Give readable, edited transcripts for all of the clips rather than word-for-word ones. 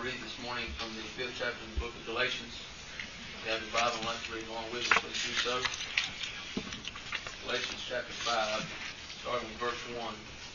read this morning from the 5th chapter of the book of Galatians. If you have your Bible and like to read along with us, please do so. Galatians chapter 5, starting with verse 1.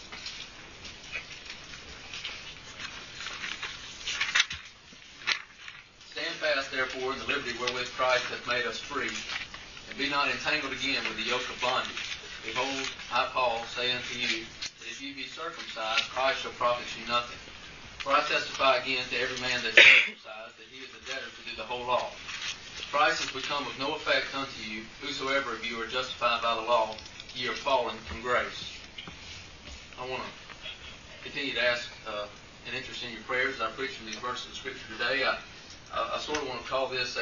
Stand fast, therefore, in the liberty wherewith Christ hath made us free, and be not entangled again with the yoke of bondage. Behold, I, Paul, say unto you, that if ye be circumcised, Christ shall profit you nothing. For I testify again to every man that is circumcised, that he is a debtor to do the whole law. Christ has become of no effect unto you, whosoever of you are justified by the law, ye are fallen from grace. I want to continue to ask an interest in your prayers as I preach from these verses of Scripture today. I sort of want to call this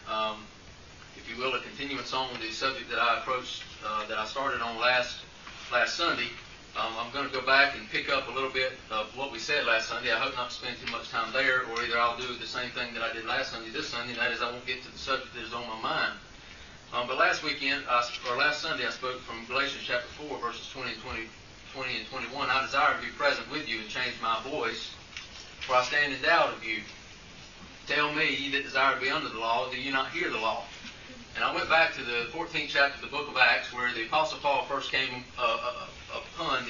if you will, a continuance on the subject that I approached, that I started on last Sunday. I'm going to go back and pick up a little bit of what we said last Sunday. I hope not to spend too much time there, or either I'll do the same thing that I did last Sunday this Sunday, and that is I won't get to the subject that is on my mind. But last Sunday I spoke from Galatians chapter 4, verses 20 and 21. I desire to be present with you and change my voice, for I stand in doubt of you. Tell me, ye that desire to be under the law, do you not hear the law? And I went back to the 14th chapter of the book of Acts, where the Apostle Paul first came upon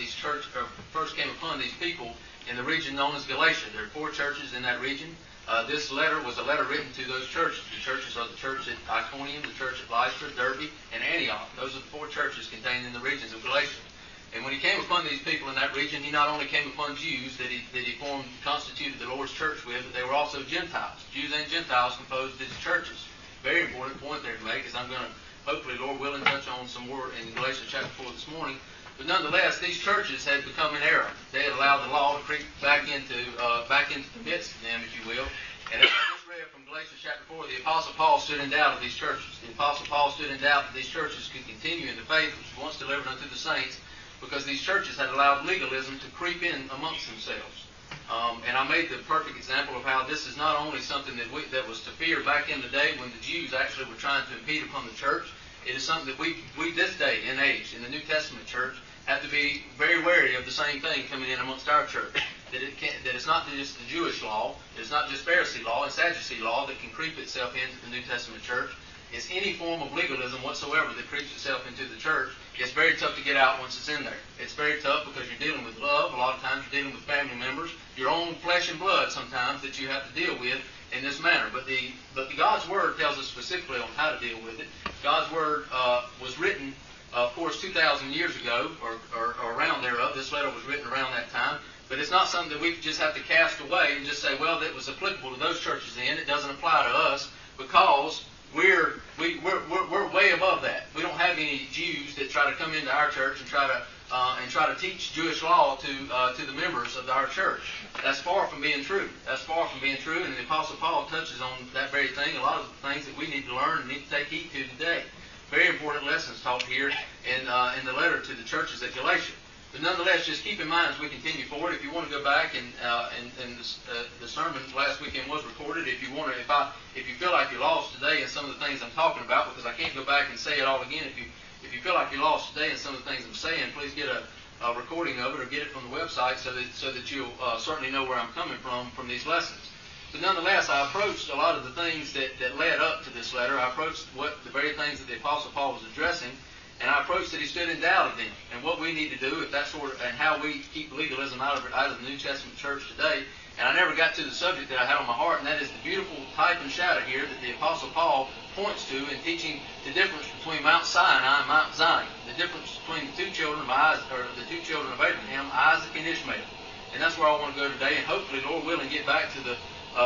these people in the region known as Galatia. There are 4 churches in that region. This letter was a letter written to those churches. The churches are the church at Iconium, the church at Lystra, Derbe, and Antioch. Those are the 4 churches contained in the regions of Galatia. And when he came upon these people in that region, he not only came upon Jews that he constituted the Lord's church with, but they were also Gentiles. Jews and Gentiles composed these churches. Very important point there to make, as I'm going to, hopefully, Lord willing, touch on some more in Galatians chapter 4 this morning. But nonetheless, these churches had become in error. They had allowed the law to creep back into the midst of them, if you will. And as I just read from Galatians chapter 4, the Apostle Paul stood in doubt of these churches. The Apostle Paul stood in doubt that these churches could continue in the faith which was once delivered unto the saints, because these churches had allowed legalism to creep in amongst themselves. And I made the perfect example of how this is not only something that was to fear back in the day when the Jews actually were trying to impede upon the church. It is something that we this day and age in the New Testament church have to be very wary of the same thing coming in amongst our church. That it's not just the Jewish law, it's not just Pharisee law and Sadducee law that can creep itself into the New Testament church. It's any form of legalism whatsoever that creeps itself into the church. It's very tough to get out once it's in there. It's very tough because you're dealing with love. A lot of times you're dealing with family members, your own flesh and blood sometimes that you have to deal with in this manner. But God's Word tells us specifically on how to deal with it. God's Word was written, of course, 2,000 years ago or around thereof. This letter was written around that time. But it's not something that we just have to cast away and just say, well, that was applicable to those churches then. It doesn't apply to us because we're way above that. We don't have any Jews that try to come into our church and try to teach Jewish law to the members of our church. That's far from being true. That's far from being true, and the Apostle Paul touches on that very thing. A lot of the things that we need to learn and need to take heed to today. Very important lessons taught here in the letter to the churches at Galatia. But nonetheless, just keep in mind as we continue forward. If you want to go back and the sermon last weekend was recorded. If you feel like you're lost today in some of the things I'm talking about, because I can't go back and say it all again. If you feel like you're lost today in some of the things I'm saying, please get a recording of it or get it from the website so that you'll certainly know where I'm coming from these lessons. But nonetheless, I approached a lot of the things that led up to this letter. I approached the very things that the Apostle Paul was addressing. And I approached that he stood in doubt of them, and what we need to do, and how we keep legalism out of the New Testament church today. And I never got to the subject that I had on my heart, and that is the beautiful type and shadow here that the Apostle Paul points to in teaching the difference between Mount Sinai and Mount Zion, the difference between the two children of Abraham, Isaac and Ishmael. And that's where I want to go today, and hopefully, Lord willing, get back to the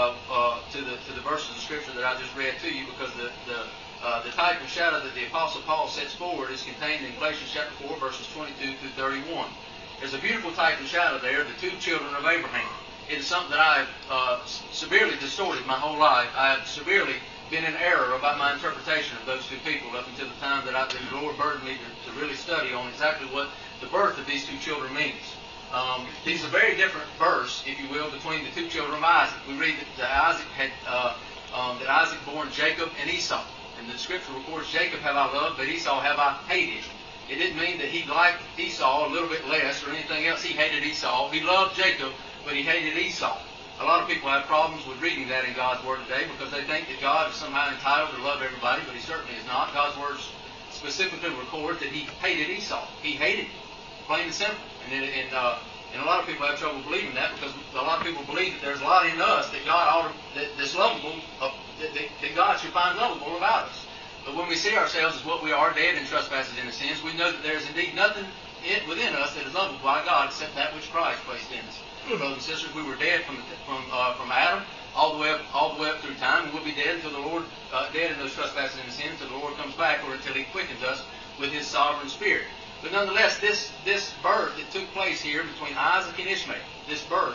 verses of Scripture that I just read to you, because the type and shadow that the Apostle Paul sets forward is contained in Galatians chapter 4, verses 22 through 31. There's a beautiful type and shadow there, the 2 children of Abraham. It is something that I have severely distorted my whole life. I have severely been in error about my interpretation of those 2 people up until the time that the Lord burdened me to really study on exactly what the birth of these 2 children means. These are very different verse, if you will, between the 2 children of Isaac. We read that Isaac born Jacob and Esau. And the Scripture records, Jacob have I loved, but Esau have I hated. It didn't mean that he liked Esau a little bit less or anything else. He hated Esau. He loved Jacob, but he hated Esau. A lot of people have problems with reading that in God's Word today because they think that God is somehow entitled to love everybody, but He certainly is not. God's Word specifically records that He hated Esau. He hated him, plain and simple. And a lot of people have trouble believing that because a lot of people believe that there's a lot in us that God ought to, that's lovable, that God should find lovable about us. But when we see ourselves as what we are, dead in trespasses and in sins, we know that there is indeed nothing within us that is lovable by God except that which Christ placed in us. Brothers and sisters, we were dead from Adam all the way up through time, and we'll be dead until the Lord, dead in those trespasses and sins, until the Lord comes back, or until He quickens us with His sovereign Spirit. But nonetheless, this birth that took place here between Isaac and Ishmael, this birth,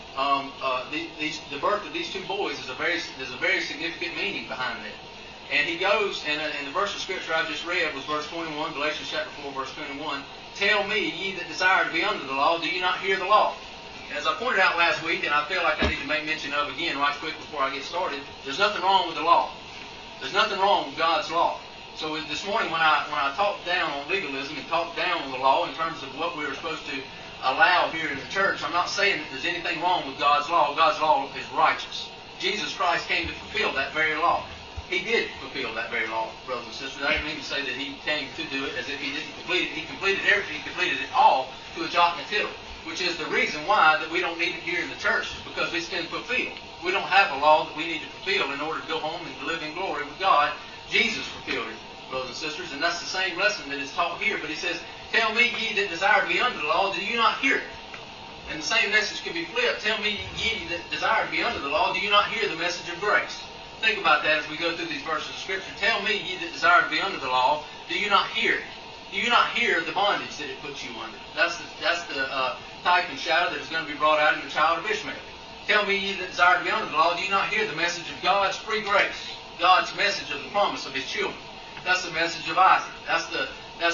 the birth of these two boys, there's a very significant meaning behind that. And he goes, and the verse of Scripture I just read was verse 21, Galatians chapter 4, verse 21. Tell me, ye that desire to be under the law, do you not hear the law? And as I pointed out last week, and I feel like I need to make mention of again right quick before I get started, there's nothing wrong with the law. There's nothing wrong with God's law. So this morning when I talked down on legalism and talked down on the law in terms of what we were supposed to allow here in the church, I'm not saying that there's anything wrong with God's law. God's law is righteous. Jesus Christ came to fulfill that very law. He did fulfill that very law, brothers and sisters. I didn't mean to say that He came to do it as if He didn't complete it. He completed everything. He completed it all to a jot and a tittle, which is the reason why that we don't need it here in the church, because it's been fulfilled. We don't have a law that we need to fulfill in order to go home and to live in glory with God. Jesus fulfilled it, brothers and sisters, and that's the same lesson that is taught here. But He says, tell me, ye that desire to be under the law, do you not hear it? And the same message can be flipped. Tell me, ye that desire to be under the law, do you not hear the message of grace? Think about that as we go through these verses of Scripture. Tell me, ye that desire to be under the law, do you not hear it? Do you not hear the bondage that it puts you under? That's the type and shadow that is going to be brought out in the child of Ishmael. Tell me, ye that desire to be under the law, do you not hear the message of God's free grace? God's message of the promise of His children. That's the message of Isaac. That's the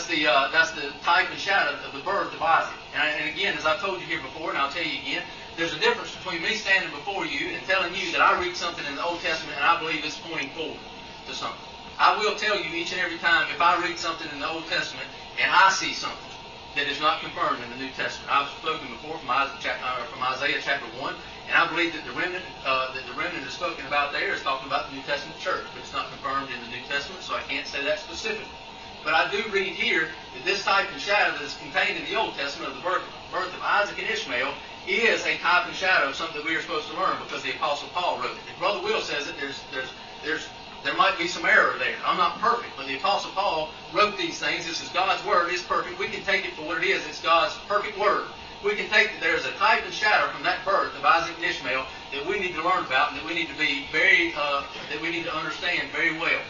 type and shadow of the birth of Isaac. And again, as I've told you here before, and I'll tell you again, there's a difference between me standing before you and telling you that I read something in the Old Testament and I believe it's pointing forward to something. I will tell you each and every time if I read something in the Old Testament and I see something that is not confirmed in the New Testament. I've spoken before from Isaiah chapter 1, and I believe that the remnant is spoken about there is talking about the New Testament church, but it's not confirmed in the New Testament, so I can't say that specifically. But I do read here that this type and shadow that is contained in the Old Testament of the birth of Isaac and Ishmael is a type and shadow of something that we are supposed to learn because the Apostle Paul wrote it. If Brother Will says it, there might be some error there. I'm not perfect, but the Apostle Paul wrote these things. This is God's Word. It's perfect. We can take it for what it is. It's God's perfect Word. We can take that there's a type and shadow from that birth of Isaac and Ishmael that we need to learn about and that we need to be that we need to understand very well.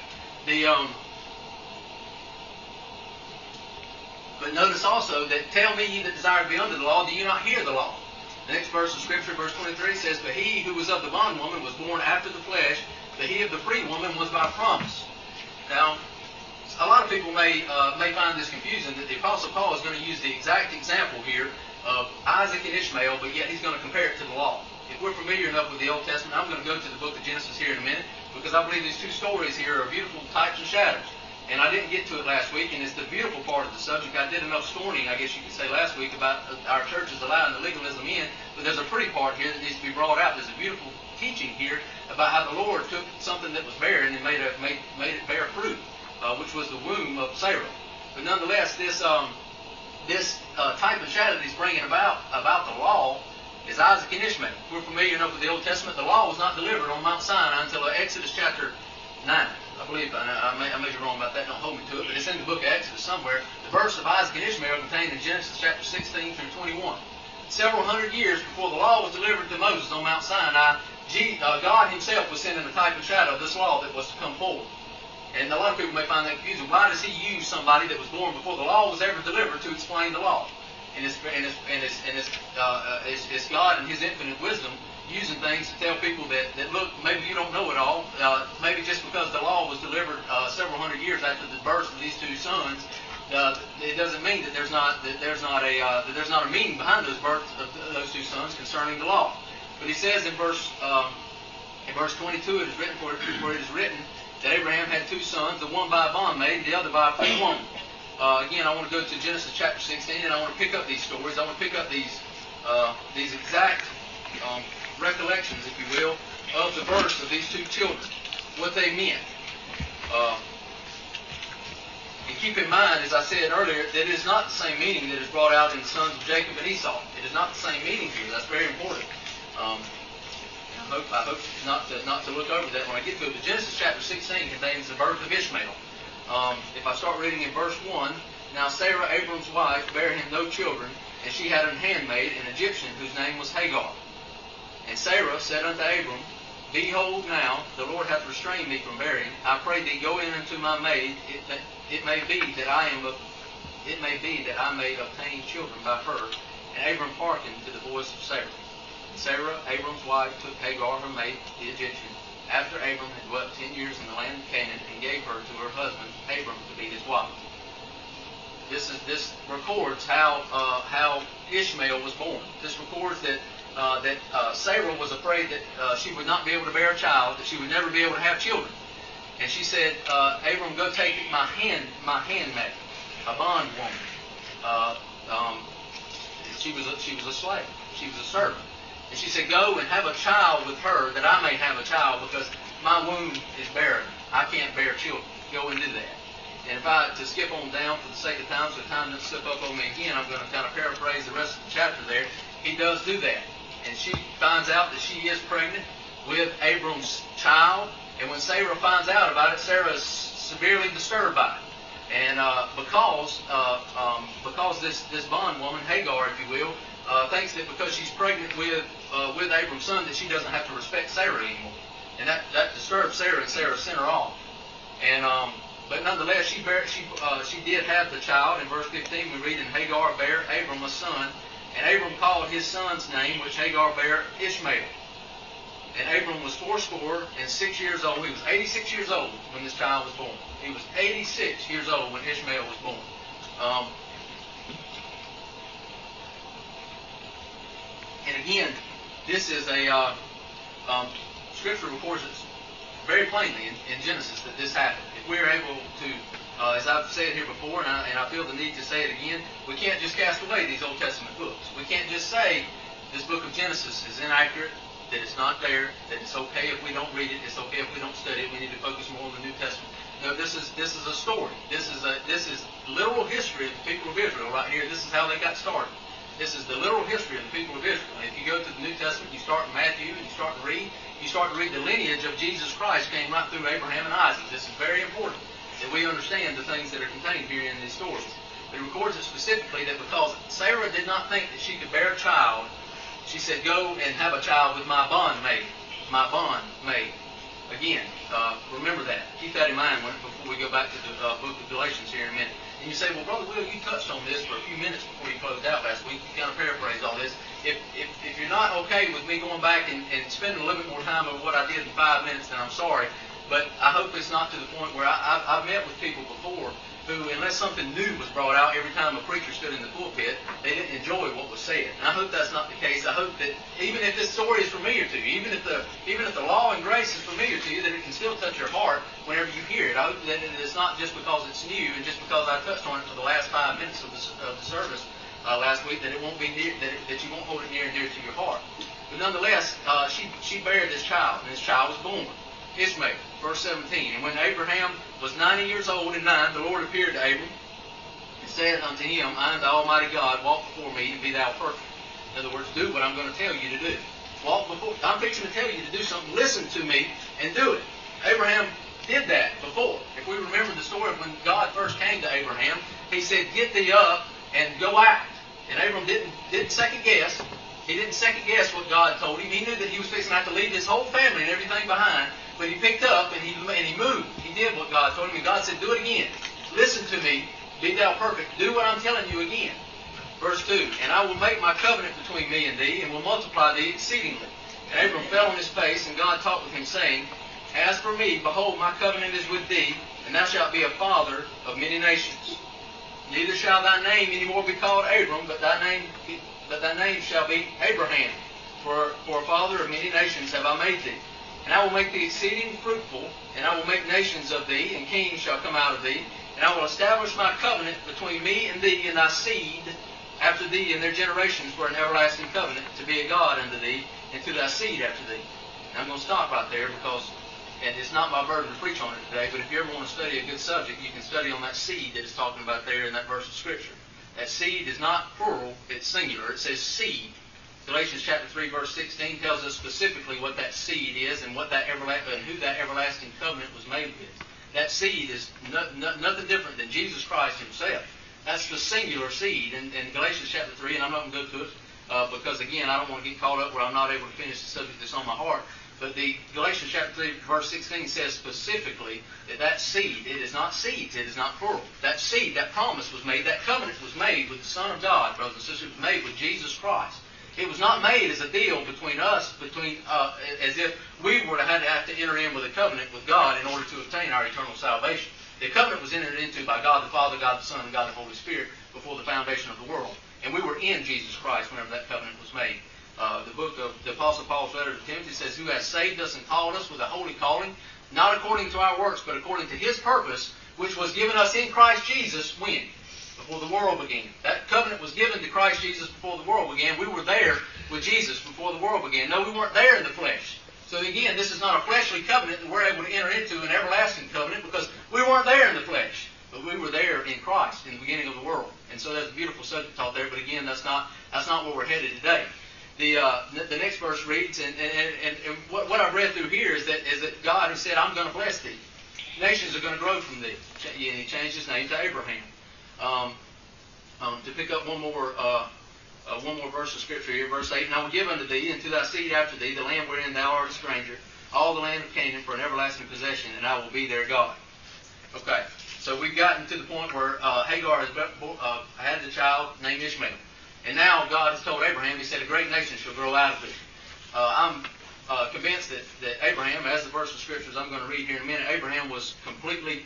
But notice also that tell me ye that desire to be under the law, do you not hear the law? The next verse of Scripture, verse 23, says, but he who was of the bondwoman was born after the flesh, but he of the free woman was by promise. Now, a lot of people may find this confusing that the Apostle Paul is going to use the exact example here of Isaac and Ishmael, but yet he's going to compare it to the law. If we're familiar enough with the Old Testament, I'm going to go to the book of Genesis here in a minute, because I believe these two stories here are beautiful types and shadows. And I didn't get to it last week, and it's the beautiful part of the subject. I did enough scorning, I guess you could say, last week about our churches allowing the legalism in, but there's a pretty part here that needs to be brought out. There's a beautiful teaching here about how the Lord took something that was barren and made it bear fruit, which was the womb of Sarah. But nonetheless, this type and shadow that he's bringing about the law is Isaac and Ishmael. If we're familiar enough with the Old Testament, the law was not delivered on Mount Sinai until Exodus chapter 9. I believe, I may be wrong about that, don't hold me to it, but it's in the book of Exodus somewhere. The verse of Isaac and Ishmael contained in Genesis chapter 16 through 21. Several hundred years before the law was delivered to Moses on Mount Sinai, God Himself was sending a type and shadow of this law that was to come forward. And a lot of people may find that confusing. Why does He use somebody that was born before the law was ever delivered to explain the law? And it's God in His infinite wisdom using things to tell people that look, maybe you don't know it all. Maybe just because the law was delivered several hundred years after the birth of these two sons, it doesn't mean that there's not a meaning behind those births of those two sons concerning the law. But He says in verse 22, it is written, for it is written that Abraham had two sons, the one by a bondmaid, the other by a free woman. Again, I want to go to Genesis chapter 16, and I want to pick up these stories. I want to pick up these exact recollections, if you will, of the births of these two children, what they meant. And keep in mind, as I said earlier, that it is not the same meaning that is brought out in the sons of Jacob and Esau. It is not the same meaning here. That's very important. I hope not to look over that when I get to it. But Genesis chapter 16 contains the birth of Ishmael. If I start reading in verse 1, now Sarah, Abram's wife, bare him no children, and she had an handmaid, an Egyptian, whose name was Hagar. And Sarah said unto Abram, Behold now, the Lord hath restrained me from bearing. I pray thee, go in unto my maid. It may be that I may obtain children by her. And Abram hearkened to the voice of Sarah. And Sarah, Abram's wife, took Hagar, her maid, the Egyptian, after Abram had dwelt 10 years in the land of Canaan, and gave her to her husband Abram to be his wife. This records how Ishmael was born. This records that Sarah was afraid that she would not be able to bear a child, that she would never be able to have children. And she said, Abram, go take my handmaid, a bondwoman. She was a slave. She was a servant. And she said, go and have a child with her, that I may have a child, because my womb is barren. I can't bear children. Go and do that. And to skip on down for the sake of time, so time doesn't slip up on me again, I'm going to kind of paraphrase the rest of the chapter there. He does do that. And she finds out that she is pregnant with Abram's child. And when Sarah finds out about it, Sarah is severely disturbed by it. And because this bondwoman, Hagar, if you will, thinks that because she's pregnant with Abram's son, that she doesn't have to respect Sarah anymore. And that disturbs Sarah, and Sarah sent her off. And but nonetheless, she did have the child. In verse 15, we read, and Hagar bare Abram a son, and Abram called his son's name, which Hagar bare, Ishmael. And Abram was 86 years old. He was 86 years old when this child was born. He was 86 years old when Ishmael was born. And again, this is a Scripture records it very plainly in Genesis that this happened. If we're able to, as I've said here before, and I feel the need to say it again, we can't just cast away these Old Testament books. We can't just say this book of Genesis is inaccurate, that it's not there, that it's okay if we don't read it, it's okay if we don't study it, we need to focus more on the New Testament. No, this is a story. This is literal history of the people of Israel right here. This is how they got started. This is the literal history of the people of Israel. And if you go to the New Testament, you start in Matthew, and you start to read the lineage of Jesus Christ came right through Abraham and Isaac. This is very important that we understand the things that are contained here in these stories. It records it specifically that because Sarah did not think that she could bear a child, she said, go and have a child with my bondmaid. Again, remember that. Keep that in mind before we go back to the book of Galatians here in a minute. And you say, well, Brother Will, you touched on this for a few minutes before you closed out last week. You kind of paraphrased all this. If you're not okay with me going back and spending a little bit more time over what I did in 5 minutes, then I'm sorry. But I hope it's not to the point where I've met with people before who, unless something new was brought out every time a preacher stood in the pulpit, they didn't enjoy what was said. And I hope that's not the case. I hope that even if this story is familiar to you, even if the law and grace is familiar to you, that it can still touch your heart whenever you hear it. I hope that it's not just because it's new and just because I touched on it for the last 5 minutes of the service last week, that it won't be near, that you won't hold it near and dear to your heart. But nonetheless, she bare this child, and this child was born, Ishmael. Verse 17, and when Abraham was 90 years old and 9, the Lord appeared to Abram and said unto him, I am the Almighty God, walk before me and be thou perfect. In other words, do what I'm going to tell you to do. Walk before. I'm fixing to tell you to do something. Listen to me and do it. Abraham did that before. If we remember the story of when God first came to Abraham, he said, get thee up and go out. And Abram didn't second guess. He didn't second guess what God told him. He knew that he was fixing to have to leave his whole family and everything behind. But he picked up and he moved. He did what God told him. And God said, do it again. Listen to me. Be thou perfect. Do what I'm telling you again. Verse 2, and I will make my covenant between me and thee, and will multiply thee exceedingly. And Abram fell on his face, and God talked with him, saying, as for me, behold, my covenant is with thee, and thou shalt be a father of many nations. Neither shall thy name any more be called Abram, but thy name shall be Abraham. For a father of many nations have I made thee. And I will make thee exceeding fruitful, and I will make nations of thee, and kings shall come out of thee. And I will establish my covenant between me and thee and thy seed after thee in their generations for an everlasting covenant, to be a God unto thee, and to thy seed after thee. Now, I'm going to stop right there because, and it's not my burden to preach on it today, but if you ever want to study a good subject, you can study on that seed that it's talking about there in that verse of Scripture. That seed is not plural, it's singular. It says seed. Galatians chapter 3, verse 16 tells us specifically what that seed is and what that and who that everlasting covenant was made with. That seed is nothing different than Jesus Christ himself. That's the singular seed in Galatians chapter 3, and I'm not going to go to it because, again, I don't want to get caught up where I'm not able to finish the subject that's on my heart. But the Galatians chapter 3, verse 16 says specifically that seed, it is not seeds, it is not plural. That seed, that promise was made, that covenant was made with the Son of God, brothers and sisters. It was made with Jesus Christ. It was not made as a deal between us, as if we were to have to enter in with a covenant with God in order to obtain our eternal salvation. The covenant was entered into by God the Father, God the Son, and God the Holy Spirit before the foundation of the world. And we were in Jesus Christ whenever that covenant was made. The book of the Apostle Paul's letter to Timothy says, who has saved us and called us with a holy calling, not according to our works, but according to his purpose, which was given us in Christ Jesus when? Before the world began. That covenant was given to Christ Jesus before the world began. We were there with Jesus before the world began. No, we weren't there in the flesh. So again, this is not a fleshly covenant that we're able to enter into, an everlasting covenant, because we weren't there in the flesh. But we were there in Christ in the beginning of the world. And so there's a beautiful subject taught there, but again, that's not where we're headed today. The next verse reads, and what I've read through here is that God has said, I'm going to bless thee. Nations are going to grow from thee. And he changed his name to Abraham. To pick up one more verse of Scripture here, verse 8, and I will give unto thee and to thy seed after thee the land wherein thou art a stranger, all the land of Canaan for an everlasting possession, and I will be their God. Okay, so we've gotten to the point where Hagar has had the child named Ishmael. And now God has told Abraham, he said, a great nation shall grow out of thee. I'm convinced that Abraham, as the verse of Scriptures I'm going to read here in a minute, Abraham was completely,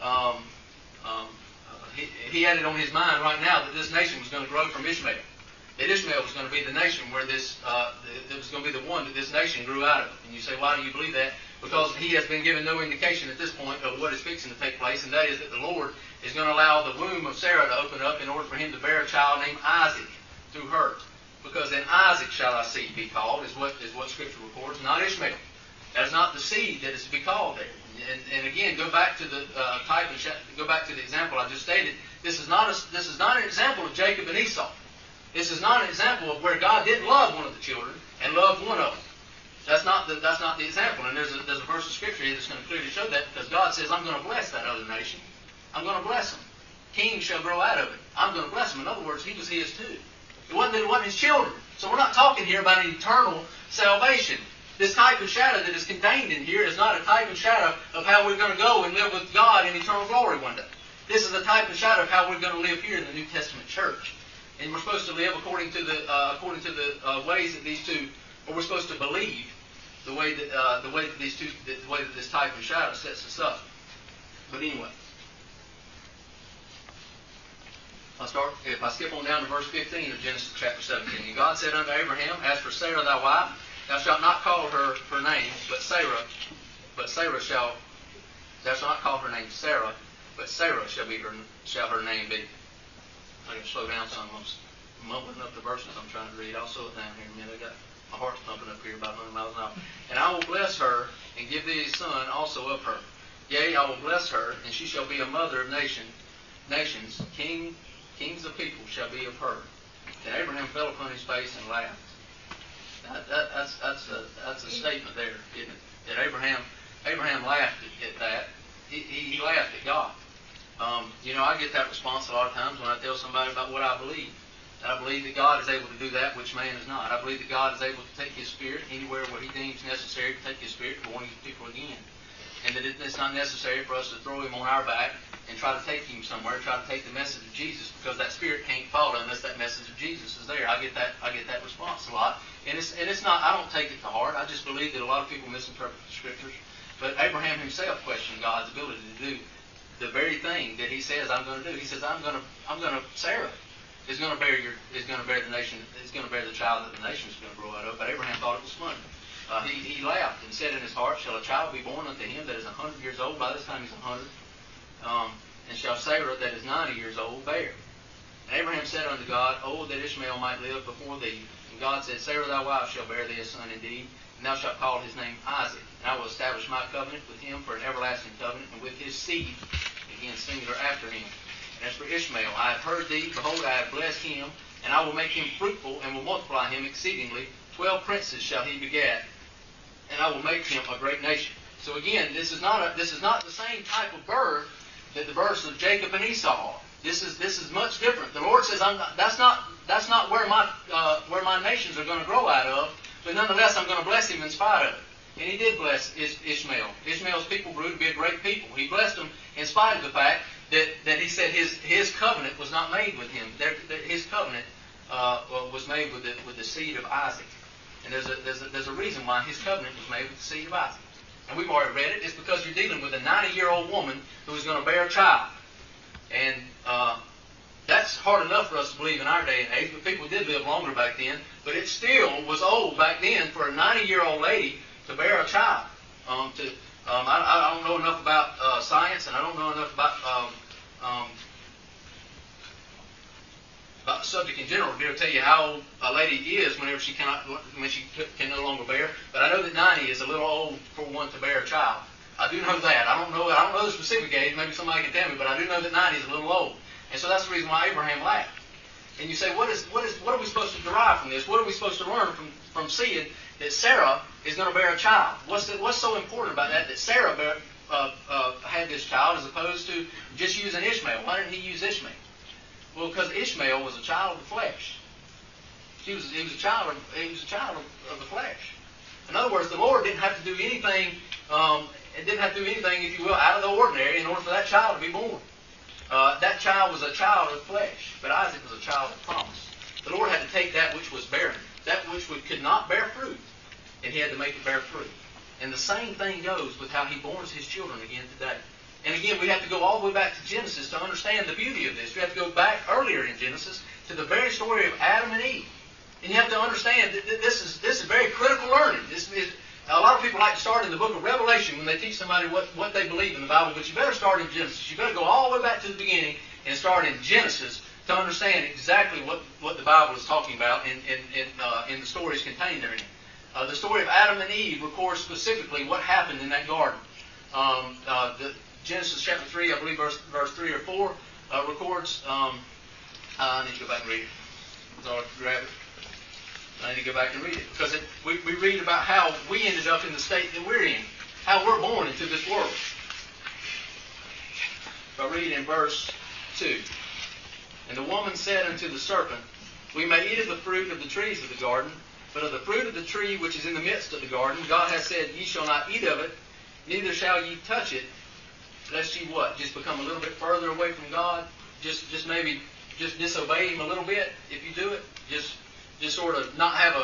he had it on his mind right now that this nation was going to grow from Ishmael. That Ishmael was going to be the nation where this, it was going to be the one that this nation grew out of. And you say, why do you believe that? Because he has been given no indication at this point of what is fixing to take place, and that is that the Lord is going to allow the womb of Sarah to open up in order for him to bear a child named Isaac through her. Because in Isaac shall thy seed be called, is what Scripture records, not Ishmael. That is not the seed that is to be called there. And again, go back to the go back to the example I just stated. This is not an example of Jacob and Esau. This is not an example of where God didn't love one of the children and loved one of them. That's not the example. And there's a verse of Scripture here that's going to clearly show that, because God says, I'm going to bless that other nation. I'm going to bless them. Kings shall grow out of it. I'm going to bless them. In other words, he was his too. It wasn't his children. So we're not talking here about an eternal salvation. This type and shadow that is contained in here is not a type and shadow of how we're going to go and live with God in eternal glory one day. This is a type and shadow of how we're going to live here in the New Testament church. And we're supposed to live according to the ways that these two, or we're supposed to believe the way that this type and shadow sets us up. But anyway, if I skip on down to verse 15 of Genesis chapter 17. And God said unto Abraham, as for Sarah thy wife, thou shalt not call her name, but Sarah shall, thou shalt not call her name Sarah, but Sarah shall her name be. I got to slow down, so I'm mumbling up the verses I'm trying to read. I'll slow it down here in a minute. My heart's pumping up here about 100 miles an hour. And I will bless her, and give thee a son also of her. Yea, I will bless her, and she shall be a mother of nations. Kings of people shall be of her. And Abraham fell upon his face and laughed. That's a statement there, isn't it? That Abraham laughed at that. He laughed at God. I get that response a lot of times when I tell somebody about what I believe. I believe that God is able to do that which man is not. I believe that God is able to take His Spirit anywhere where He deems necessary to take His Spirit to warn His people again. And that it's not necessary for us to throw Him on our back and try to take Him somewhere, try to take the message of Jesus, because that Spirit can't follow unless that message of Jesus is there. I get that response a lot. And it's not, I don't take it to heart. I just believe that a lot of people misinterpret the Scriptures. But Abraham himself questioned God's ability to do the very thing that he says I'm going to do. He says Sarah is going to bear the nation, is going to bear the child that the nation is going to grow out of. But Abraham thought it was funny. He laughed and said in his heart, shall a child be born unto him that is 100 years old? By this time he's 100. And shall Sarah that is 90 years old bear? And Abraham said unto God, Oh, that Ishmael might live before thee. And God said, Sarah thy wife shall bear thee a son indeed, and thou shalt call his name Isaac. And I will establish my covenant with him for an everlasting covenant, and with his seed, again singular, after him. And as for Ishmael, I have heard thee, behold, I have blessed him, and I will make him fruitful, and will multiply him exceedingly. 12 princes shall he begat, and I will make him a great nation. So again, this is not the same type of birth that the births of Jacob and Esau are. This is much different. The Lord says, that's not where my nations are going to grow out of, but nonetheless I'm going to bless him in spite of it. And he did bless Ishmael. Ishmael's people grew to be a great people. He blessed them in spite of the fact that he said his covenant was not made with him. His covenant was made with the seed of Isaac. And there's a reason why his covenant was made with the seed of Isaac. And we've already read it. It's because you're dealing with a 90-year-old woman who is going to bear a child. And that's hard enough for us to believe in our day and age, but people did live longer back then. But it still was old back then for a 90-year-old lady to bear a child. I don't know enough about science, and I don't know enough about the subject in general to be able to tell you how old a lady is when she can no longer bear. But I know that 90 is a little old for one to bear a child. I do know that. I don't know the specific age. Maybe somebody can tell me, but I do know that 90 is a little old. And so that's the reason why Abraham laughed. And you say, what are we supposed to derive from this? What are we supposed to learn from seeing that Sarah is going to bear a child? What's so important about that Sarah had this child as opposed to just using Ishmael? Why didn't he use Ishmael? Well, because Ishmael was a child of the flesh. He was a child of the flesh. In other words, the Lord didn't have to do anything. It didn't have to do anything, if you will, out of the ordinary in order for that child to be born. That child was a child of flesh, but Isaac was a child of promise. The Lord had to take that which was barren, that which could not bear fruit, and he had to make it bear fruit. And the same thing goes with how he borns his children again today. And again, we have to go all the way back to Genesis to understand the beauty of this. We have to go back earlier in Genesis to the very story of Adam and Eve. And you have to understand that this is very critical learning. A lot of people like to start in the book of Revelation when they teach somebody what they believe in the Bible, but you better start in Genesis. You better go all the way back to the beginning and start in Genesis to understand exactly what the Bible is talking about in the stories contained therein. The story of Adam and Eve records specifically what happened in that garden. Genesis chapter 3, I believe verse 3 or 4, records, I need to go back and read it. So I'll grab it. I need to go back and read it. Because we read about how we ended up in the state that we're in. How we're born into this world. I read in verse 2. And the woman said unto the serpent, We may eat of the fruit of the trees of the garden, but of the fruit of the tree which is in the midst of the garden, God hath said, Ye shall not eat of it, neither shall ye touch it, lest ye what? Just become a little bit further away from God? Just maybe disobey him a little bit if you do it? Just sort of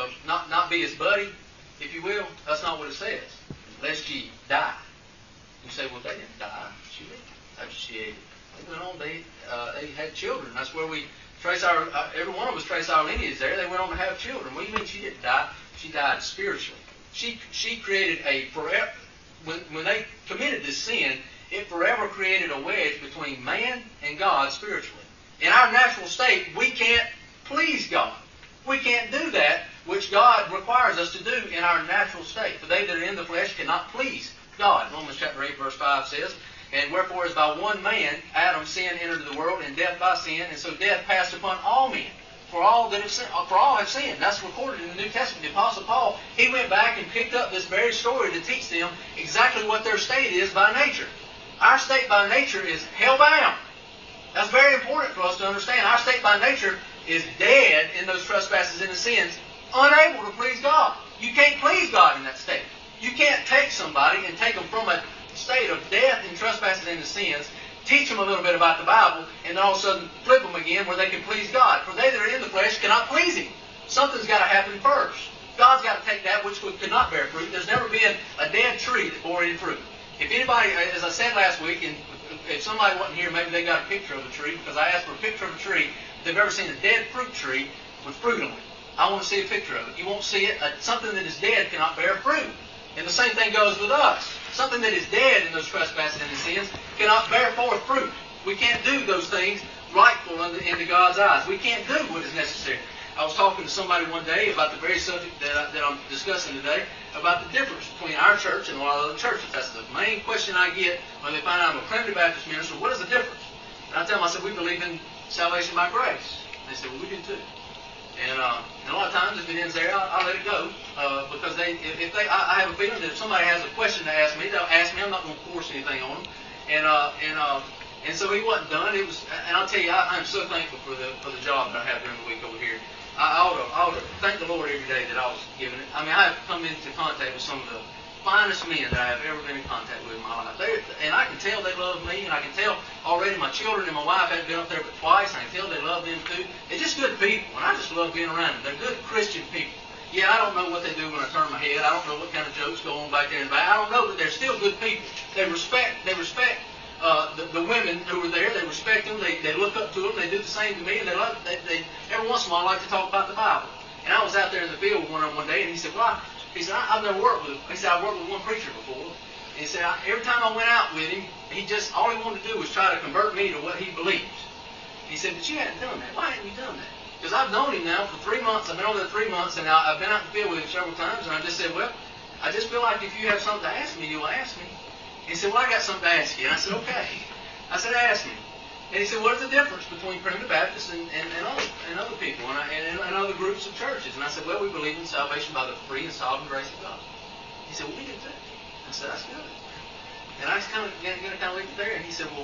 not be his buddy, if you will. That's not what it says. Lest ye die. You say, well, they didn't die. She ate it. They went on. They had children. That's where we trace every one of us trace our lineage there. They went on to have children. What do you mean she didn't die? She died spiritually. She created a forever. When they committed this sin, it forever created a wedge between man and God spiritually. In our natural state, we can't please God. We can't do that which God requires us to do in our natural state. For they that are in the flesh cannot please God. Romans chapter 8 verse 5 says, And wherefore as by one man, Adam, sin entered into the world, and death by sin, and so death passed upon all men. For all have sinned. That's recorded in the New Testament. The Apostle Paul, he went back and picked up this very story to teach them exactly what their state is by nature. Our state by nature is hell-bound. That's very important for us to understand. Our state by nature is dead in those trespasses and the sins, unable to please God. You can't please God in that state. You can't take somebody and take them from a state of death and trespasses and the sins, teach them a little bit about the Bible, and then all of a sudden flip them again where they can please God. For they that are in the flesh cannot please Him. Something's got to happen first. God's got to take that which could not bear fruit. There's never been a dead tree that bore any fruit. If anybody, as I said last week, and if somebody wasn't here, maybe they got a picture of a tree, because I asked for a picture of a tree. If they've ever seen a dead fruit tree with fruit on it, I want to see a picture of it. You won't see it. Something that is dead cannot bear fruit. And the same thing goes with us. Something that is dead in those trespasses and the sins cannot bear forth fruit. We can't do those things rightful into God's eyes. We can't do what is necessary. I was talking to somebody one day about the very subject that I'm discussing today, about the difference between our church and a lot of other churches. That's the main question I get when they find out I'm a Primitive Baptist minister. What is the difference? And I tell them, I said, we believe in salvation by grace. They said, well, we do too. And a lot of times, if it ends there, I'll let it go because I have a feeling that if somebody has a question to ask me, they'll ask me. I'm not going to force anything on them. And so he wasn't done. It was, and I'll tell you, I'm so thankful for the job that I have during the week over here. I ought to thank the Lord every day that I was given it. I mean, I have come into contact with some of the finest men that I have ever been in contact with in my life. And I can tell they love me, and I can tell already my children and my wife haven't been up there but twice. I can tell they love them too. They're just good people, and I just love being around them. They're good Christian people. Yeah, I don't know what they do when I turn my head. I don't know what kind of jokes go on back there in the back. I don't know, but they're still good people. They respect the women who are there. They respect them. They look up to them. They do the same to me. And they every once in a while like to talk about the Bible. And I was out there in the field with one day, and he said, well, I've never worked with him. He said, I've worked with one preacher before. And he said, every time I went out with him, all he wanted to do was try to convert me to what he believes. He said, but you hadn't done that. Why hadn't you done that? Because I've known him now for 3 months. I've been over there 3 months, and I've been out in the field with him several times, and I just said, well, I just feel like if you have something to ask me, you'll ask me. He said, well, I got something to ask you. And I said, okay. I said, ask me. And he said, what is the difference between Primitive Baptists and other people and other groups of churches? And I said, well, we believe in salvation by the free and sovereign grace of God. He said, well, we do too. I said, that's good. And I was kind of leave it there. And he said, well,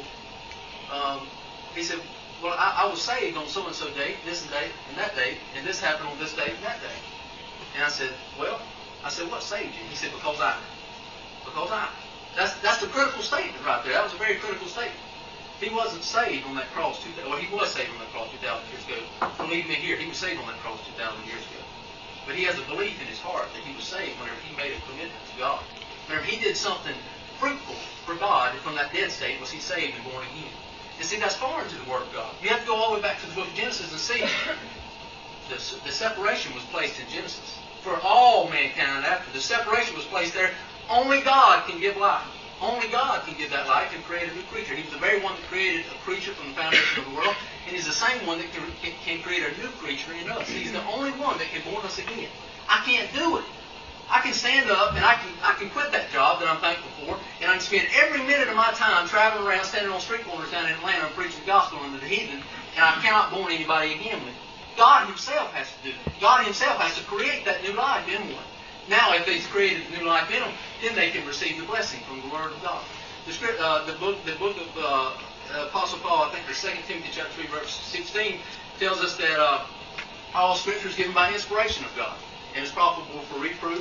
I was saved on so-and-so date, this date, and that date, and this happened on this date and that date. And I said, what saved you? He said, because I. That's the critical statement right there. That was a very critical statement. He wasn't saved on that cross. He was saved on that cross 2,000 years ago. Believe me here, he was saved on that cross 2,000 years ago. But he has a belief in his heart that he was saved whenever he made a commitment to God. Whenever he did something fruitful for God from that dead state, was he saved and born again. And see, that's foreign to the Word of God. You have to go all the way back to the book of Genesis and see the separation was placed in Genesis. For all mankind after, the separation was placed there. Only God can give life. Only God can give that life and create a new creature. He was the very one that created a creature from the foundation of the world, and He's the same one that can create a new creature in us. He's the only one that can born us again. I can't do it. I can stand up and I can quit that job that I'm thankful for, and I can spend every minute of my time traveling around, standing on street corners down in Atlanta and preaching the gospel unto the heathen, and I cannot born anybody again with it. God Himself has to do it. God Himself has to create that new life in one. Now, if He's created a new life in them, then they can receive the blessing from the Word of God. The book of Apostle Paul, I think it's 2 Timothy chapter 3, verse 16, tells us that all Scripture is given by inspiration of God, and is profitable for reproof,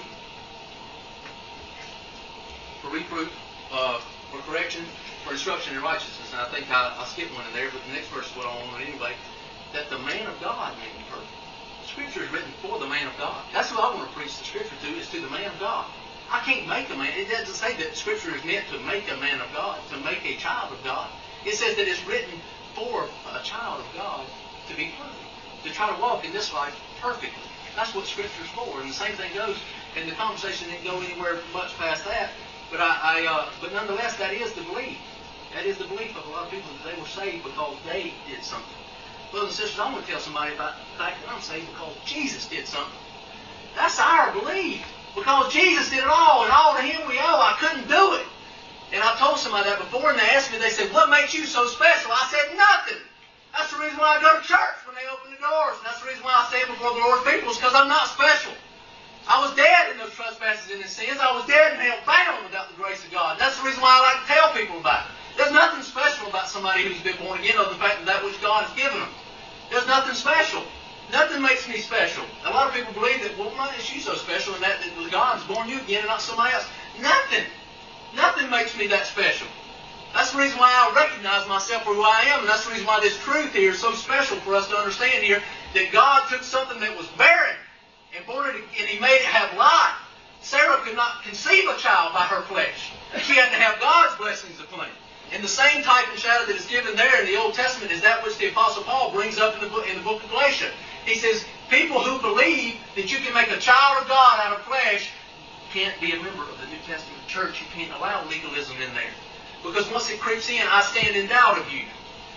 for correction, for instruction in righteousness. And I think I skipped one in there, but the next verse is what I want anyway. That the man of God may be perfect. Scripture is written for the man of God. That's who I want to preach the Scripture to, is to the man of God. I can't make a man. It doesn't say that Scripture is meant to make a man of God, to make a child of God. It says that it's written for a child of God to be perfect, to try to walk in this life perfectly. That's what Scripture is for. And the same thing goes, and the conversation didn't go anywhere much past that, but but nonetheless, that is the belief. That is the belief of a lot of people, that they were saved because they did something. Brothers and sisters, I want to tell somebody about the fact that I'm saved because Jesus did something. That's our belief. Because Jesus did it all, and all to Him we owe. I couldn't do it. And I told somebody that before, and they asked me, they said, what makes you so special? I said, nothing. That's the reason why I go to church when they open the doors. And that's the reason why I stand before the Lord's people, is because I'm not special. I was dead in those trespasses and in sins. I was dead and held bound without the grace of God. And that's the reason why I like to tell people about it. There's nothing special about somebody who's been born again other than the fact that which God has given them. There's nothing special. Nothing makes me special. A lot of people believe that, well, why is she so special and that God's born you again and not somebody else? Nothing. Nothing makes me that special. That's the reason why I recognize myself for who I am, and that's the reason why this truth here is so special for us to understand here, that God took something that was barren and born it, and He made it have life. Sarah could not conceive a child by her flesh. She had to have God's blessings upon it. And the same type and shadow that is given there in the Old Testament is that which the Apostle Paul brings up in the book of Galatians. He says, people who believe that you can make a child of God out of flesh can't be a member of the New Testament church. You can't allow legalism in there. Because once it creeps in, I stand in doubt of you.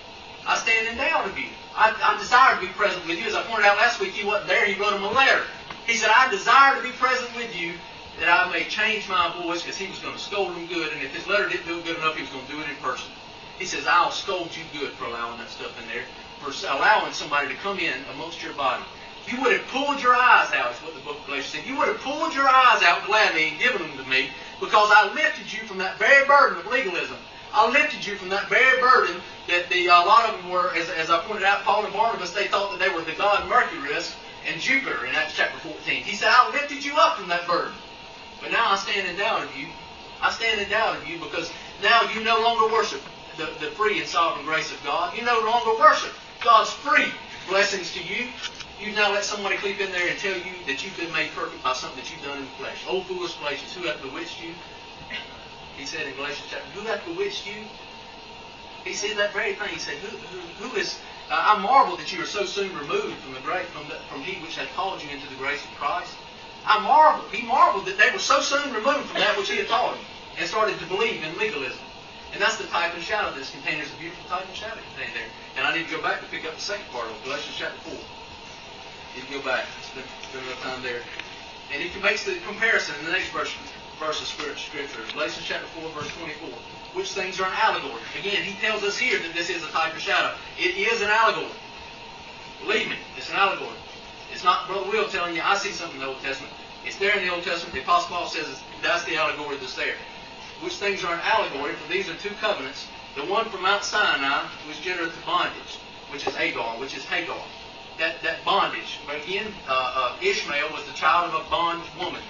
I stand in doubt of you. I desire to be present with you. As I pointed out last week, he wasn't there. He wrote him a letter. He said, I desire to be present with you, that I may change my voice, because he was going to scold him good, and if his letter didn't do it good enough, he was going to do it in person. He says, I'll scold you good for allowing that stuff in there, for allowing somebody to come in amongst your body. You would have pulled your eyes out, is what the book of Galatians said. You would have pulled your eyes out gladly and given them to me, because I lifted you from that very burden of legalism. I lifted you from that very burden that a lot of them were, as I pointed out, Paul and Barnabas, they thought that they were the god Mercurius and Jupiter in Acts chapter 14. He said, I lifted you up from that burden. But now I stand in doubt of you. I stand in doubt of you because now you no longer worship the free and sovereign grace of God. You no longer worship God's free blessings to you. You now let somebody creep in there and tell you that you've been made perfect by something that you've done in the flesh. Oh, foolish Galatians, who hath bewitched you? He said in Galatians chapter, who hath bewitched you? He said that very thing. He said, who is... I marvel that you are so soon removed from he which hath called you into the grace of Christ. I marveled. He marveled that they were so soon removed from that which he had taught him and started to believe in legalism. And that's the type and shadow that's contained. There's a beautiful type and shadow contained there. And I need to go back to pick up the second part of Galatians chapter 4. You can go back. Spend a little time there. And he makes the comparison in the next verse of Scripture. Galatians chapter 4, verse 24. Which things are an allegory. Again, he tells us here that this is a type and shadow. It is an allegory. Believe me, it's an allegory. It's not Brother Will telling you, I see something in the Old Testament. It's there in the Old Testament. The Apostle Paul says that's the allegory that's there. Which things are an allegory, for these are two covenants. The one from Mount Sinai, which genereth the bondage, which is Hagar, which is Hagar. That bondage. But again, Ishmael was the child of a bond woman.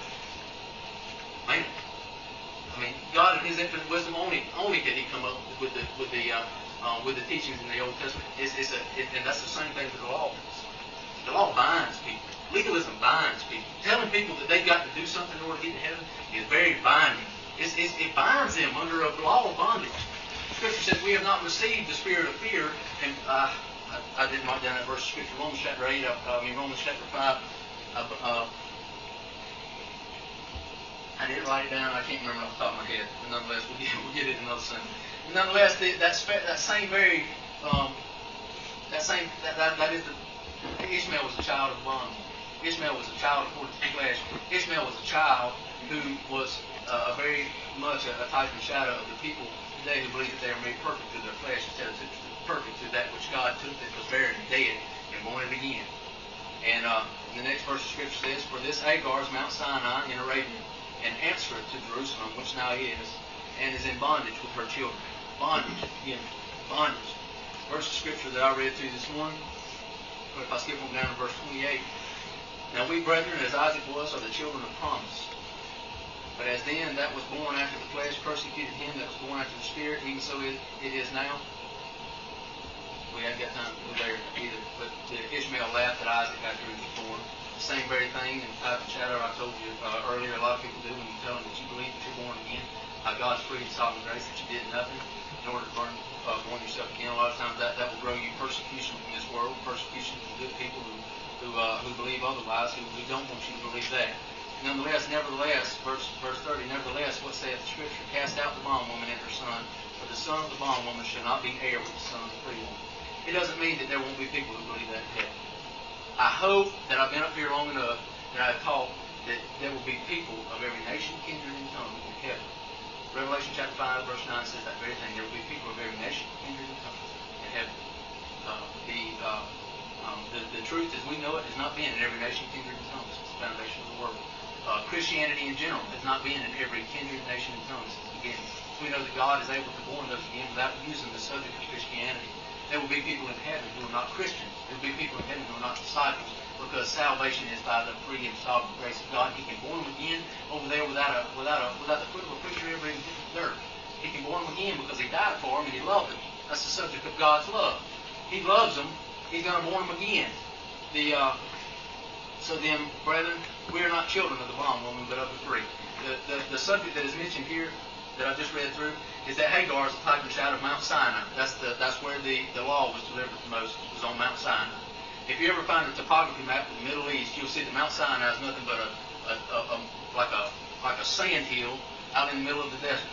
Man. I mean, God in His infinite wisdom only did He come up with the teachings in the Old Testament. And that's the same thing with the law. The law binds people. Legalism binds people. Telling people that they've got to do something in order to get to heaven is very binding. It binds them under a law of bondage. Scripture says we have not received the spirit of fear. And I didn't write down that verse of Scripture. Romans chapter 8. Romans chapter 5. I didn't write it down. I can't remember off the top of my head. But nonetheless, we'll get it in another Sunday. Nonetheless, Ishmael was a child of bondage. Ishmael was a child according to the flesh. Ishmael was a child who was very much a type and shadow of the people today who believe that they are made perfect through their flesh instead of perfect through that which God took that was buried and dead and born it again. And the next verse of Scripture says, for this Hagar is Mount Sinai in Arabia, and answereth to Jerusalem, which now is, and is in bondage with her children. Bondage. Again, bondage. Verse of Scripture that I read to you this morning. But if I skip on down to verse 28. Now we, brethren, as Isaac was, are the children of promise. But as then that was born after the flesh persecuted him that was born after the Spirit, even so it is now. We haven't got time to go there either. But Ishmael laughed at Isaac after he was born. The same very thing in type and shadow I told you earlier. A lot of people do when you tell them that you believe that you're born again. God's free and sovereign grace, that you did nothing in order to born yourself again. A lot of times that will grow you persecution from this world, persecution from good people who believe otherwise, who don't want you to believe that. Nevertheless, verse 30, nevertheless, what saith the Scripture? Cast out the bondwoman and her son, for the son of the bondwoman shall not be heir with the son of the free woman. It doesn't mean that there won't be people who believe that yet. I hope that I've been up here long enough that I've taught that there will be people of every nation, kindred, and tongue in heaven. Revelation chapter 5, verse 9 says that very thing. There will be people of every nation, kindred, and tongue in heaven. The truth as we know it has not been in every nation, kindred, and tongue since the foundation of the world. Christianity in general has not been in every kindred, nation, and tongue since the beginning. So we know that God is able to born us again without using the subject of Christianity. There will be people in heaven who are not Christians. There will be people in heaven who are not disciples, because salvation is by the free and sovereign grace of God. He can born them again over there without the foot of a preacher ever even hit the dirt. He can born them again because He died for them and He loved them. That's the subject of God's love. He loves them. He's going to born them again. So then, brethren, we are not children of the bondwoman, but of the free. The subject that is mentioned here that I just read through is that Hagar is a type and shadow of Mount Sinai. That's where the law was delivered to Moses, was on Mount Sinai. If you ever find a topography map of the Middle East, you'll see that Mount Sinai is nothing but like a sand hill out in the middle of the desert.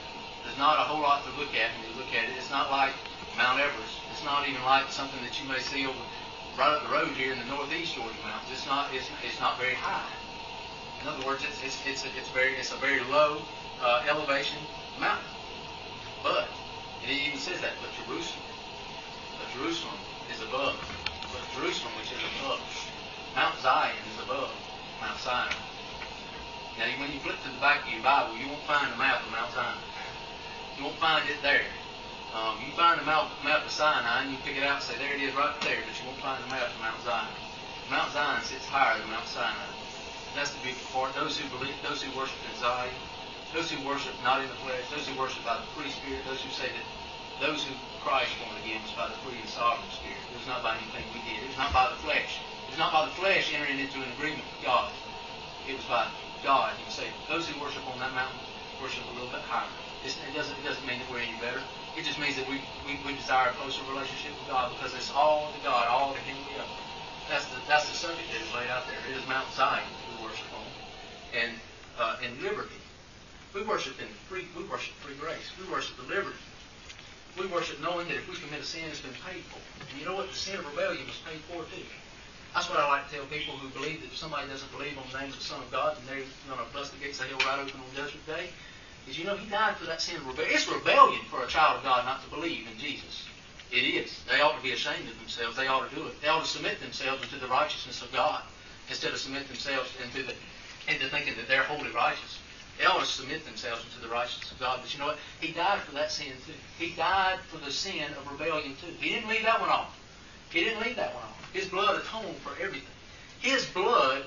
There's not a whole lot to look at when you look at it. It's not like Mount Everest. It's not even like something that you may see over right up the road here in the northeast Georgia mountains. It's not very high. In other words, it's a very low elevation mountain. But and it even says that. But Jerusalem is above. But Jerusalem, which is above, Mount Zion is above Mount Sinai. Now, when you flip to the back of your Bible, you won't find the map of Mount Sinai. You won't find it there. You find the map of Sinai, and you pick it out and say, there it is right there, but you won't find the map of Mount Zion. Mount Zion sits higher than Mount Sinai. That's the big part. Those who believe, those who worship in Zion, those who worship not in the flesh, those who worship by the free spirit, those who say that those who Christ born again was by the free and sovereign spirit. It was not by anything we did. It was not by the flesh. It was not by the flesh entering into an agreement with God. It was by God. You can say those who worship on that mountain worship a little bit higher. It doesn't mean that we're any better. It just means that we desire a closer relationship with God because it's all to God, all to Him we owe. That's the subject that is laid out there. It is Mount Zion we worship on, and in liberty. We worship free grace. We worship the liberty. We worship knowing that if we commit a sin, it's been paid for. And you know what? The sin of rebellion was paid for too. That's what I like to tell people who believe that if somebody doesn't believe on the name of the Son of God, then they're going to bust the gates of hell right open on Judgment Day. Is He died for that sin of rebellion. It's rebellion for a child of God not to believe in Jesus. It is. They ought to be ashamed of themselves. They ought to do it. They ought to submit themselves into the righteousness of God instead of submit themselves into thinking that they're wholly righteous. They ought to submit themselves into the righteousness of God. But you know what? He died for that sin too. He died for the sin of rebellion too. He didn't leave that one off. He didn't leave that one off. His blood atoned for everything. His blood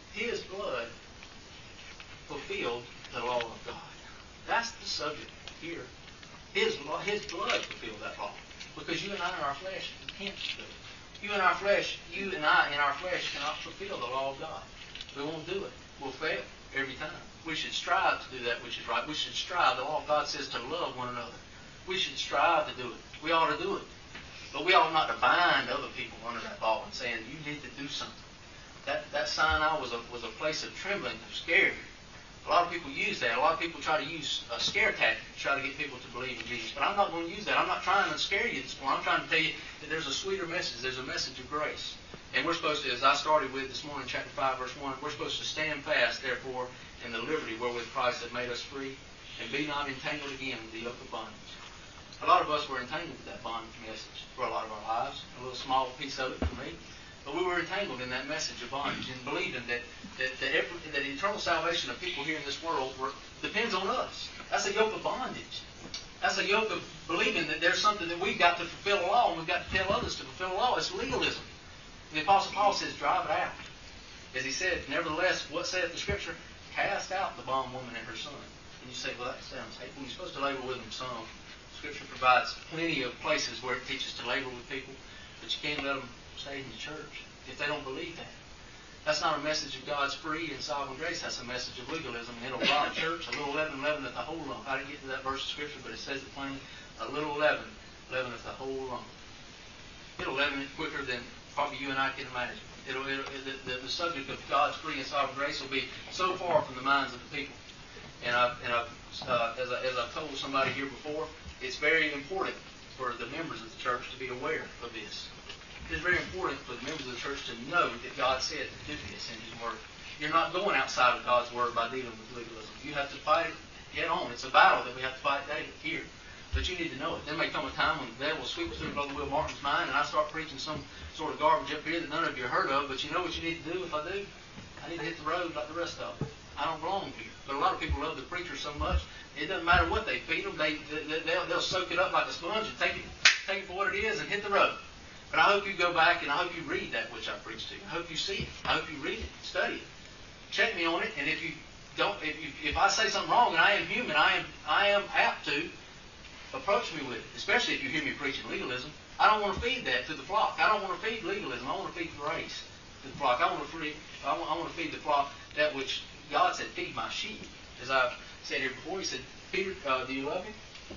fulfilled the law of God. That's the subject here. His blood fulfilled that law. Because you and I in our flesh can't fulfill it. You and I in our flesh cannot fulfill the law of God. We won't do it. We'll fail every time. We should strive to do that which is right. We should strive. The law of God says to love one another. We should strive to do it. We ought to do it. But we ought not to bind other people under that law and saying, you need to do something. That Sinai was a place of trembling, of scare. A lot of people use that. A lot of people try to use a scare tactic to try to get people to believe in Jesus. But I'm not going to use that. I'm not trying to scare you this morning. I'm trying to tell you that there's a sweeter message. There's a message of grace. And we're supposed to, as I started with this morning, chapter 5, verse 1, we're supposed to stand fast, therefore, in the liberty wherewith Christ hath made us free, and be not entangled again with the yoke of bondage. A lot of us were entangled with that bondage message for a lot of our lives. A little small piece of it for me. But we were entangled in that message of bondage and believing that the eternal salvation of people here in this world depends on us. That's a yoke of bondage. That's a yoke of believing that there's something that we've got to fulfill a law and we've got to tell others to fulfill a law. It's legalism. The Apostle Paul says, drive it out. As he said, nevertheless, what saith the Scripture? Cast out the bondwoman and her son. And you say, well, that sounds hateful. You're supposed to labor with them some. Scripture provides plenty of places where it teaches to labor with people, but you can't let them stay in the church if they don't believe that. That's not a message of God's free and sovereign grace. That's a message of legalism. And it'll rob church. A little leaven leaveneth the whole lump. I didn't get to that verse of Scripture, but it says it plainly. A little leaven leaveneth the whole lump. It'll leaven it quicker than probably you and I can imagine. The subject of God's free and sovereign grace will be so far from the minds of the people. And as I've told somebody here before, it's very important for the members of the church to be aware of this. It's very important for the members of the church to know that God said to do this in His Word. You're not going outside of God's Word by dealing with legalism. You have to fight it head on. It's a battle that we have to fight daily here. But you need to know it. There may come a time when the devil sweeps through Brother Will Martin's mind and I start preaching some sort of garbage up here that none of you heard of, but you know what you need to do if I do? I need to hit the road like the rest of them. I don't belong here. But a lot of people love the preacher so much, it doesn't matter what they feed them. They'll soak it up like a sponge and take it for what it is and hit the road. But I hope you go back and I hope you read that which I preached to you. I hope you see it. I hope you read it, study it. Check me on it, and if you don't, if I say something wrong, and I am human, I am apt to approach me with it. Especially if you hear me preaching legalism. I don't want to feed that to the flock. I don't want to feed legalism. I want to feed grace to the flock. I want to feed the flock that which God said, feed my sheep. As I said here before, He said, Peter, do you love me?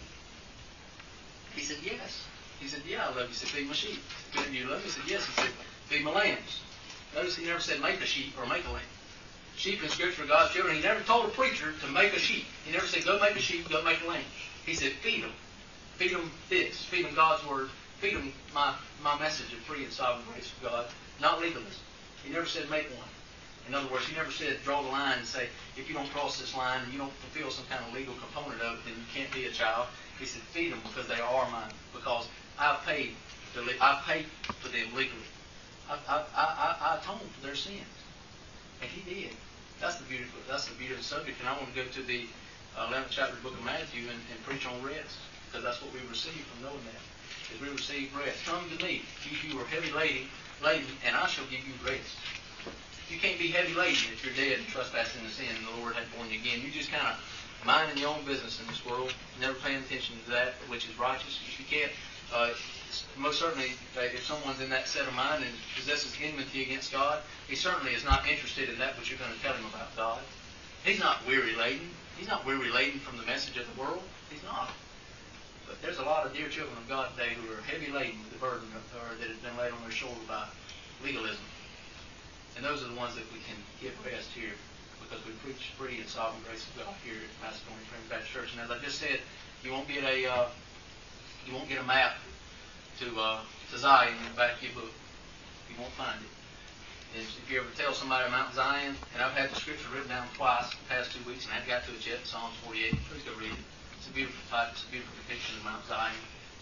He said, yes. He said, yeah, I love you. He said, feed my sheep. Do you love me? He said, yes. He said, feed my lambs. Notice He never said make a sheep or make a lamb. Sheep in Scripture are God's children. He never told a preacher to make a sheep. He never said, go make a sheep, go make a lamb. He said, feed them. Feed them this. Feed them God's Word. Feed them my message of free and sovereign grace of God, not legalism. He never said make one. In other words, he never said draw the line and say, if you don't cross this line and you don't fulfill some kind of legal component of it, then you can't be a child. He said, feed them because they are mine, because I paid for them legally. I atoned for their sins. And he did. That's the beauty of the subject. And I want to go to the 11th chapter of the book of Matthew and preach on rest, because that's what we receive from knowing that. Is we receive rest. Come to me, you who are heavy laden, and I shall give you rest. You can't be heavy laden if you're dead and trespassing in sin and the Lord hadn't born you again. You just kind of minding your own business in this world, never paying attention to that which is righteous. If you can't, most certainly, if someone's in that set of mind and possesses enmity against God, he certainly is not interested in that which you're going to tell him about God. He's not weary laden. He's not weary laden from the message of the world. He's not. But there's a lot of dear children of God today who are heavy laden with the burden that has been laid on their shoulder by legalism. And those are the ones that we can give rest here, because we preach free and sovereign grace of God here at Macedonia Friends Baptist Church. And as I just said, you won't get a map to Zion in the back of your book. You won't find it. And if you ever tell somebody Mount Zion, and I've had the scripture written down twice the past 2 weeks, and I haven't got to it yet, Psalms 48. Please go read it. It's a beautiful type. It's a beautiful depiction of Mount Zion.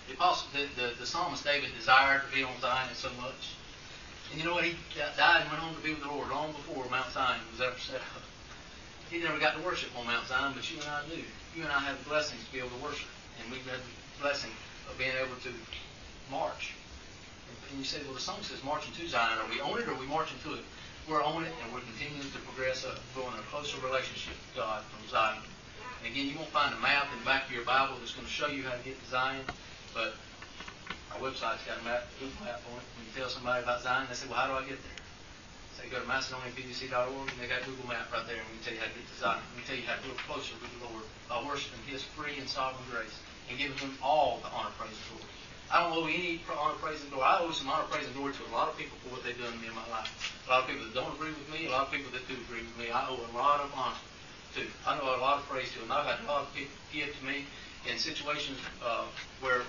The psalmist David desired to be on Zion so much. And you know what? He died and went home to be with the Lord long before Mount Zion was ever set up. He never got to worship on Mount Zion, but you and I do. You and I have the blessings to be able to worship. And we've had the blessing of being able to march. And you say, well, the song says marching to Zion. Are we on it or are we marching to it? We're on it, and we're continuing to progress up, growing a closer relationship with God from Zion. And again, you won't find a map in the back of your Bible that's going to show you how to get to Zion, but our website's got a map, Google map on it. When you tell somebody about Zion, they say, well, how do I get there? Say, go to MacedoniaPBC.org, and they got a Google map right there, and we tell you how to get to Zion. We tell you how to grow closer with the Lord by worshiping His free and sovereign grace and giving Him all the honor, praise, and glory. I don't owe any honor, praise, and glory. I owe some honor, praise, and glory to a lot of people for what they've done to me in my life. A lot of people that don't agree with me, a lot of people that do agree with me. I owe a lot of honor to. I know a lot of praise to, and I've had a lot of people give to me in situations where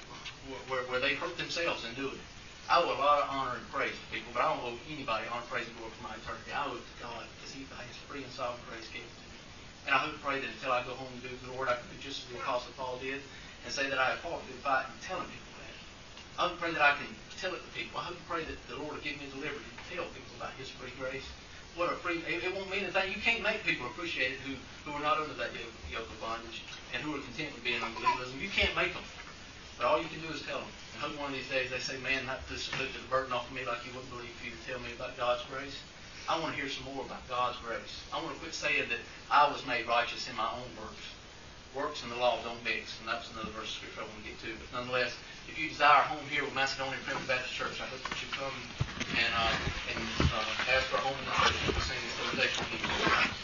they hurt themselves in doing it. I owe a lot of honor and praise to people, but I don't owe anybody honor, praise, and glory for my eternity. I owe it to God because He by His free and sovereign grace gave it to me. And I hope and pray that until I go home and do the Lord, I can do just as the Apostle Paul did and say that I have fought a good fight and telling people that. I hope and pray that I can tell it to people. I hope and pray that the Lord will give me the liberty to tell people about His free grace. What a free, it won't mean a thing. You can't make people appreciate it who are not under that yoke of bondage and who are content with being under legalism. You can't make them. But all you can do is tell them. And hope one of these days they say, man, not this lifted the burden off of me like you wouldn't believe for you to tell me about God's grace. I want to hear some more about God's grace. I want to quit saying that I was made righteous in my own works. Works and the law don't mix. And that's another verse of scripture I want to get to. But nonetheless, if you desire a home here with Macedonia Friends Baptist Church, I hope that you come and